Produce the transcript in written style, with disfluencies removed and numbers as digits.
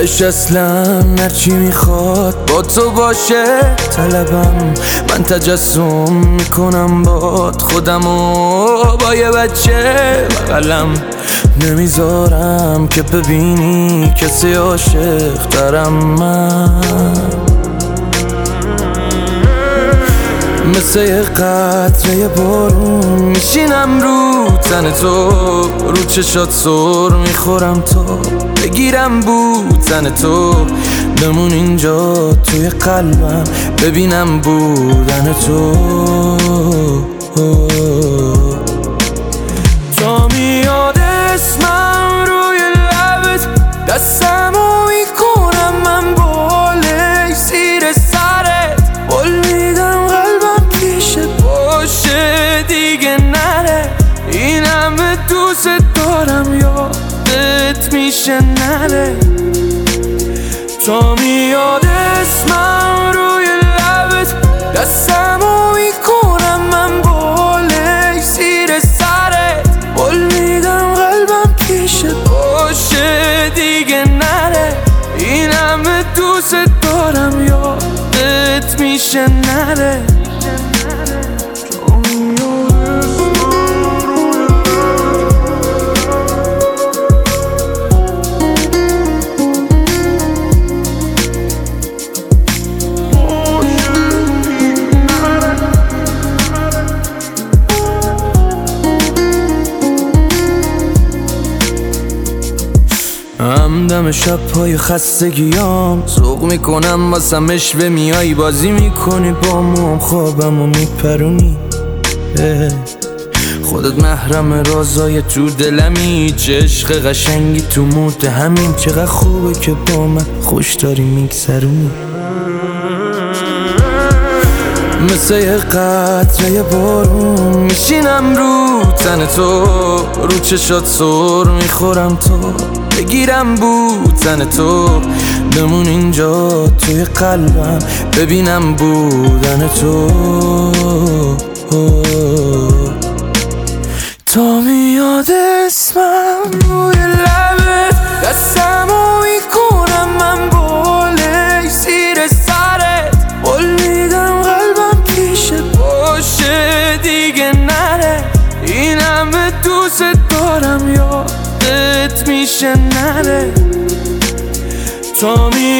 داشت اصلا هرچی میخواد با تو باشه طلبم. من تجسم میکنم باد خودمو با یه بچه بغلم. نمیذارم که ببینی کسی عاشق دارم. من مثل یه قطره بارون میشینم رو تن تو، رو چشات سر میخورم تا بگیرم بودن تو. بمون اینجا توی قلبم ببینم بودن تو. تا میاد اسمم روی لبت دستمو میکنم من بالای زیر سرت. قول میدم قلبم پیشت باشه دیگه نره. این همه دوست دارم یادت میشه نره. تا میاد اسمم روی لبت دستمو میکنم من بالای زیر سرت. قول میدم قلبم پیشت باشه دیگه نره. این همه دوست دارم یادت میشه نره. همدم شب‌های خستگیام ذوق میکنم واسم اشوه میای بازی میکنی با موام خوابمو میپرونی. خودت محرم رازای تو دلمی، چه عشق قشنگی تو مود همین. چقدر خوبه که با من خوش داری میگذرونی. مثل یه قطره بارون میشینم رو تن تو، رو چشات سر میخورم تا بگیرم بودن تو. بمون اینجا توی قلبم ببینم بودن تو. تا میاد اسمم روی لبت دستمو میکنم من بالای زیر سرت. قول میدم قلبم پیشت باشه دیگه نره. این همه دوست دارم یادت میشه نره. تا